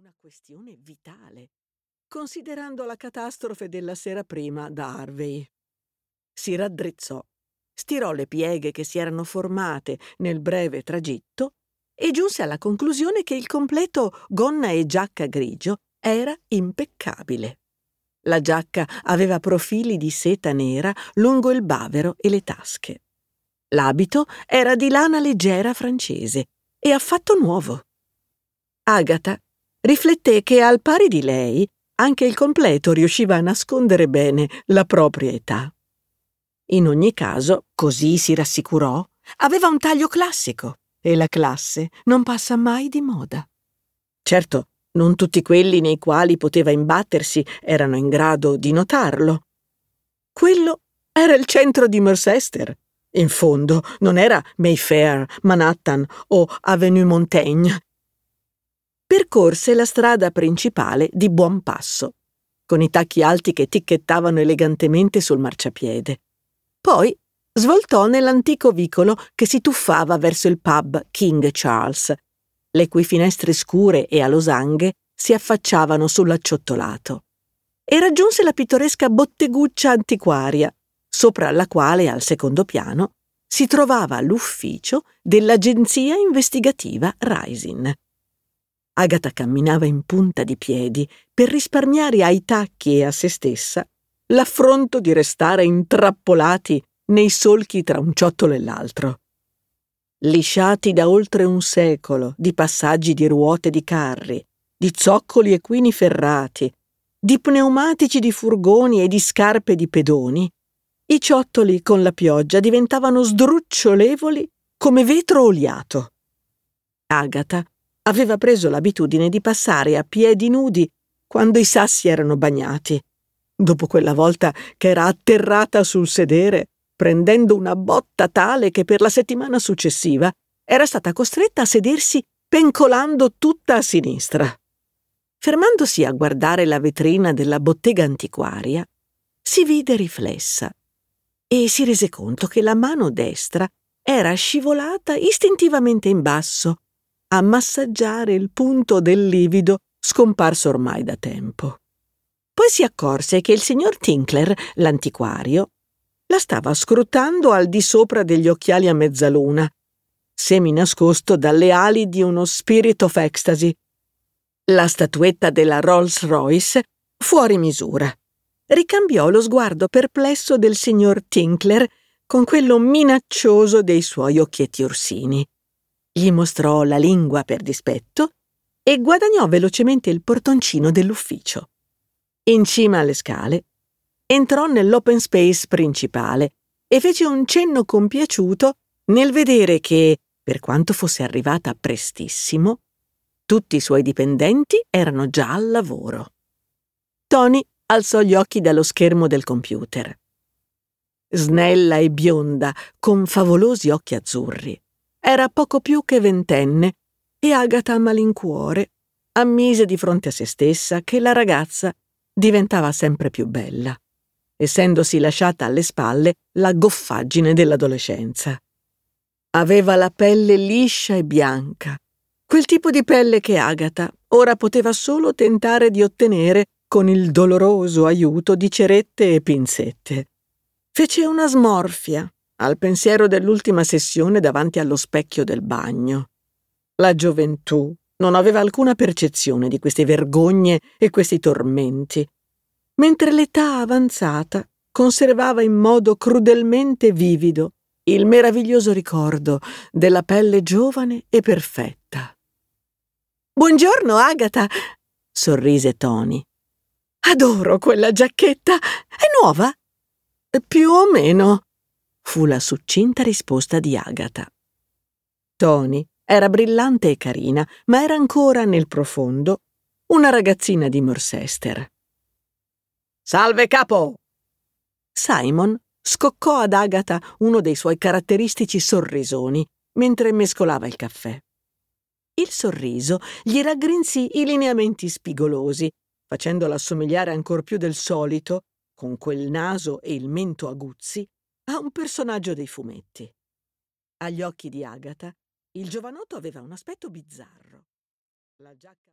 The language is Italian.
una questione vitale, considerando la catastrofe della sera prima da Harvey. Si raddrizzò, stirò le pieghe che si erano formate nel breve tragitto e giunse alla conclusione che il completo gonna e giacca grigio era impeccabile. La giacca aveva profili di seta nera lungo il bavero e le tasche. L'abito era di lana leggera francese e affatto nuovo. Agatha rifletté che, al pari di lei, anche il completo riusciva a nascondere bene la propria età. In ogni caso, così si rassicurò, aveva un taglio classico e la classe non passa mai di moda. Certo, non tutti quelli nei quali poteva imbattersi erano in grado di notarlo. Quello era il centro di Mercester. In fondo non era Mayfair, Manhattan o Avenue Montaigne. Percorse la strada principale di buon passo, con i tacchi alti che ticchettavano elegantemente sul marciapiede. Poi svoltò nell'antico vicolo che si tuffava verso il pub King Charles, le cui finestre scure e a losanghe si affacciavano sull'acciottolato, e raggiunse la pittoresca botteguccia antiquaria, sopra la quale, al secondo piano, si trovava l'ufficio dell'agenzia investigativa Rising. Agatha camminava in punta di piedi per risparmiare ai tacchi e a se stessa l'affronto di restare intrappolati nei solchi tra un ciottolo e l'altro. Lisciati da oltre un secolo di passaggi di ruote di carri, di zoccoli equini ferrati, di pneumatici di furgoni e di scarpe di pedoni, i ciottoli con la pioggia diventavano sdrucciolevoli come vetro oliato. Agatha aveva preso l'abitudine di passare a piedi nudi quando i sassi erano bagnati, dopo quella volta che era atterrata sul sedere, prendendo una botta tale che per la settimana successiva era stata costretta a sedersi pencolando tutta a sinistra. Fermandosi a guardare la vetrina della bottega antiquaria, si vide riflessa e si rese conto che la mano destra era scivolata istintivamente in basso a massaggiare il punto del livido scomparso ormai da tempo. Poi si accorse che il signor Tinkler, l'antiquario, la stava scrutando al di sopra degli occhiali a mezzaluna, semi-nascosto dalle ali di uno Spirit of Ecstasy, la statuetta della Rolls Royce fuori misura. Ricambiò lo sguardo perplesso del signor Tinkler con quello minaccioso dei suoi occhietti orsini. Gli mostrò la lingua per dispetto e guadagnò velocemente il portoncino dell'ufficio. In cima alle scale entrò nell'open space principale e fece un cenno compiaciuto nel vedere che, per quanto fosse arrivata prestissimo, tutti i suoi dipendenti erano già al lavoro. Tony alzò gli occhi dallo schermo del computer. Snella e bionda, con favolosi occhi azzurri, era poco più che ventenne e Agatha, a malincuore, ammise di fronte a se stessa che la ragazza diventava sempre più bella, essendosi lasciata alle spalle la goffaggine dell'adolescenza. Aveva la pelle liscia e bianca, quel tipo di pelle che Agatha ora poteva solo tentare di ottenere con il doloroso aiuto di cerette e pinzette. Fece una smorfia al pensiero dell'ultima sessione davanti allo specchio del bagno. La gioventù non aveva alcuna percezione di queste vergogne e questi tormenti, mentre l'età avanzata conservava in modo crudelmente vivido il meraviglioso ricordo della pelle giovane e perfetta. «Buongiorno, Agatha!» sorrise Tony. «Adoro quella giacchetta! È nuova?» «Più o meno», fu la succinta risposta di Agatha. Tony era brillante e carina, ma era ancora nel profondo una ragazzina di Worcester. «Salve, capo!» Simon scoccò ad Agatha uno dei suoi caratteristici sorrisoni mentre mescolava il caffè. Il sorriso gli raggrinzì i lineamenti spigolosi, facendola assomigliare ancor più del solito, con quel naso e il mento aguzzi, a un personaggio dei fumetti. Agli occhi di Agatha, il giovanotto aveva un aspetto bizzarro. La giacca